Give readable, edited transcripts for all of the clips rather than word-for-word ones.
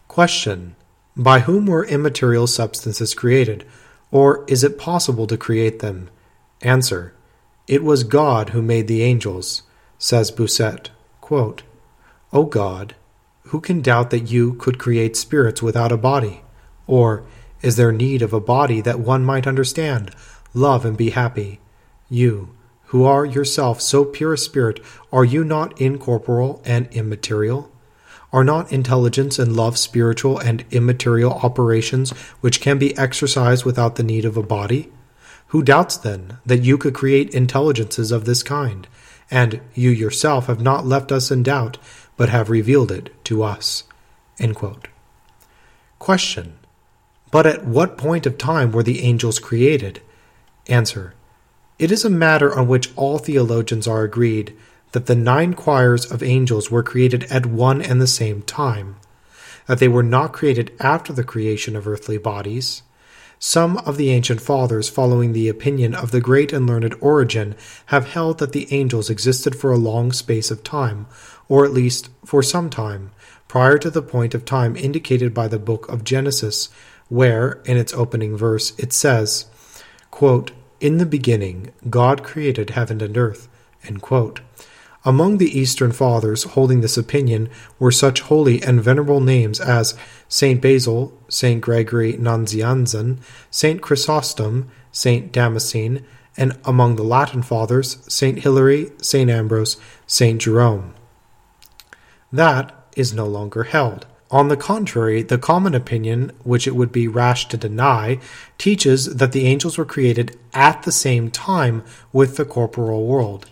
Question: by whom were immaterial substances created, or is it possible to create them? Answer: it was God who made the angels. Says Bossuet, quote, "O God, who can doubt that you could create spirits without a body? Or is there need of a body that one might understand, love, and be happy? You, who are yourself so pure a spirit, are you not incorporeal and immaterial? Are not intelligence and love spiritual and immaterial operations which can be exercised without the need of a body? Who doubts, then, that you could create intelligences of this kind? And you yourself have not left us in doubt, but have revealed it to us." End quote. Question: but at what point of time were the angels created? Answer: it is a matter on which all theologians are agreed, that the 9 choirs of angels were created at one and the same time, that they were not created after the creation of earthly bodies. Some of the ancient fathers, following the opinion of the great and learned Origen, have held that the angels existed for a long space of time, or at least for some time, prior to the point of time indicated by the book of Genesis, where, in its opening verse, it says, quote, "In the beginning, God created heaven and earth." End quote. Among the Eastern Fathers holding this opinion were such holy and venerable names as Saint Basil, Saint Gregory Nazianzen, Saint Chrysostom, Saint Damascene, and among the Latin Fathers, Saint Hilary, Saint Ambrose, Saint Jerome. That is no longer held. On the contrary, the common opinion, which it would be rash to deny, teaches that the angels were created at the same time with the corporal world.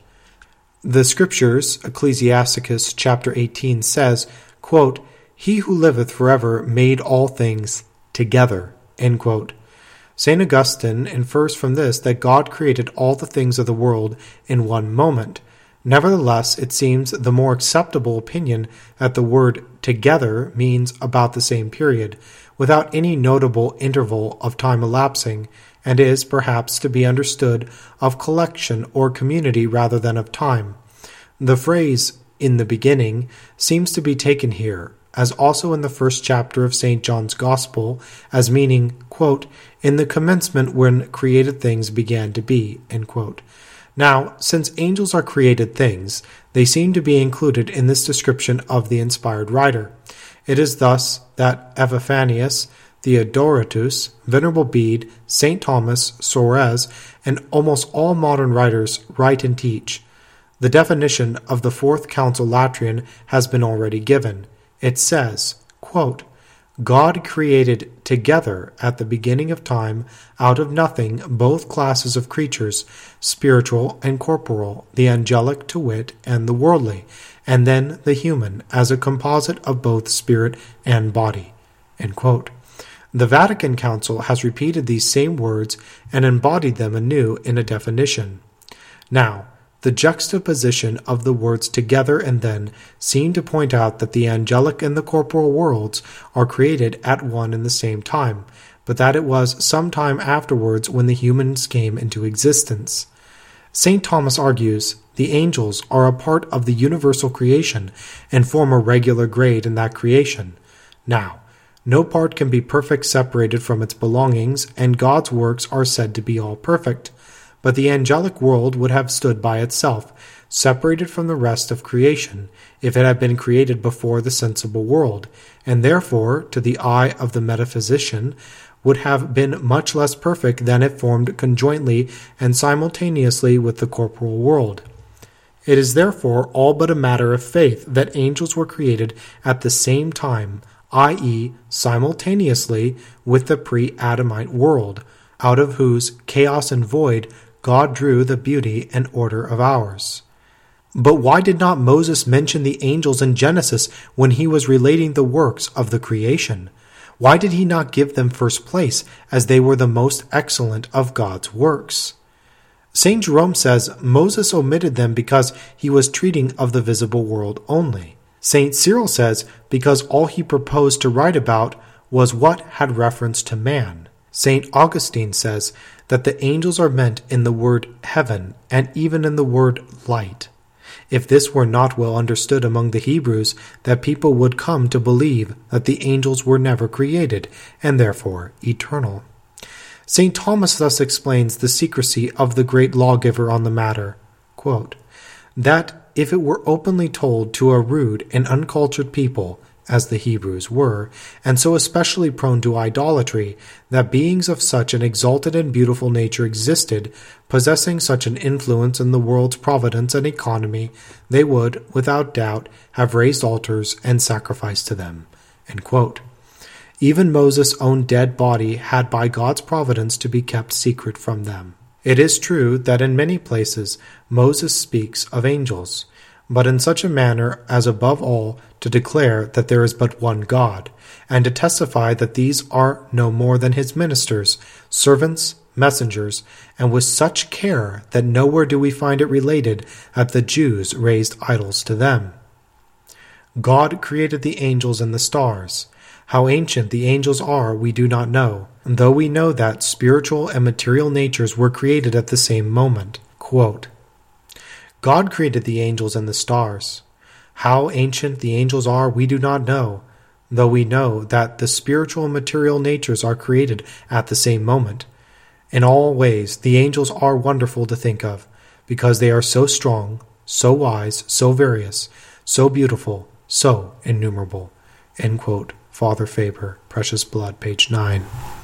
The Scriptures, Ecclesiasticus chapter 18 says, quote, "He who liveth forever made all things together." End quote. St. Augustine infers from this that God created all the things of the world in one moment. Nevertheless, it seems the more acceptable opinion that the word together means about the same period, without any notable interval of time elapsing, and is, perhaps, to be understood of collection or community rather than of time. The phrase, "in the beginning," seems to be taken here, as also in the first chapter of St. John's Gospel, as meaning, quote, "in the commencement when created things began to be." End quote. Now, since angels are created things, they seem to be included in this description of the inspired writer. It is thus that Epiphanius, Theodoratus, Venerable Bede, St. Thomas, Suarez, and almost all modern writers write and teach. The definition of the Fourth Council Lateran has been already given. It says, quote, "God created together at the beginning of time out of nothing both classes of creatures, spiritual and corporal, the angelic to wit, and the worldly, and then the human, as a composite of both spirit and body." End quote. The Vatican Council has repeated these same words and embodied them anew in a definition. Now, the juxtaposition of the words together and then seem to point out that the angelic and the corporal worlds are created at one and the same time, but that it was some time afterwards when the humans came into existence. St. Thomas argues, the angels are a part of the universal creation and form a regular grade in that creation. Now, no part can be perfect separated from its belongings, and God's works are said to be all perfect. But the angelic world would have stood by itself, separated from the rest of creation, if it had been created before the sensible world, and therefore, to the eye of the metaphysician, would have been much less perfect than if formed conjointly and simultaneously with the corporal world. It is therefore all but a matter of faith that angels were created at the same time, i.e., simultaneously with the pre-Adamite world, out of whose chaos and void God drew the beauty and order of ours. But why did not Moses mention the angels in Genesis when he was relating the works of the creation? Why did he not give them first place, as they were the most excellent of God's works? St. Jerome says Moses omitted them because he was treating of the visible world only. St. Cyril says because all he proposed to write about was what had reference to man. St. Augustine says that the angels are meant in the word heaven and even in the word light. If this were not well understood among the Hebrews, that people would come to believe that the angels were never created, and therefore eternal. St. Thomas thus explains the secrecy of the great lawgiver on the matter, quote, that if it were openly told to a rude and uncultured people, as the Hebrews were, and so especially prone to idolatry, that beings of such an exalted and beautiful nature existed, possessing such an influence in the world's providence and economy, they would, without doubt, have raised altars and sacrificed to them. End quote. Even Moses' own dead body had by God's providence to be kept secret from them. It is true that in many places Moses speaks of angels, but in such a manner as above all to declare that there is but one God, and to testify that these are no more than his ministers, servants, messengers, and with such care that nowhere do we find it related that the Jews raised idols to them. God created the angels and the stars. How ancient the angels are we do not know, though we know that spiritual and material natures were created at the same moment. Quote, God created the angels and the stars. How ancient the angels are we do not know, though we know that the spiritual and material natures are created at the same moment. In all ways, the angels are wonderful to think of, because they are so strong, so wise, so various, so beautiful, so innumerable. End quote. Father Faber, Precious Blood, page 9.